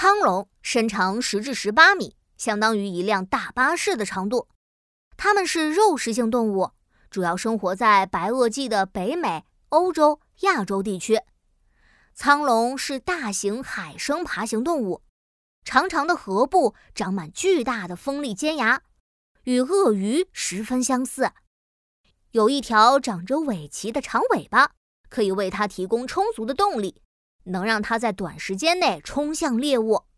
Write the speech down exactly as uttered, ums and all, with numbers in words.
苍龙身长十至十八米，相当于一辆大巴士的长度。它们是肉食性动物，主要生活在白垩纪的北美、欧洲、亚洲地区。苍龙是大型海生爬行动物，长长的颌部长满巨大的锋利尖牙，与鳄鱼十分相似。有一条长着尾鳍的长尾巴，可以为它提供充足的动力，能让它在短时间内冲向猎物。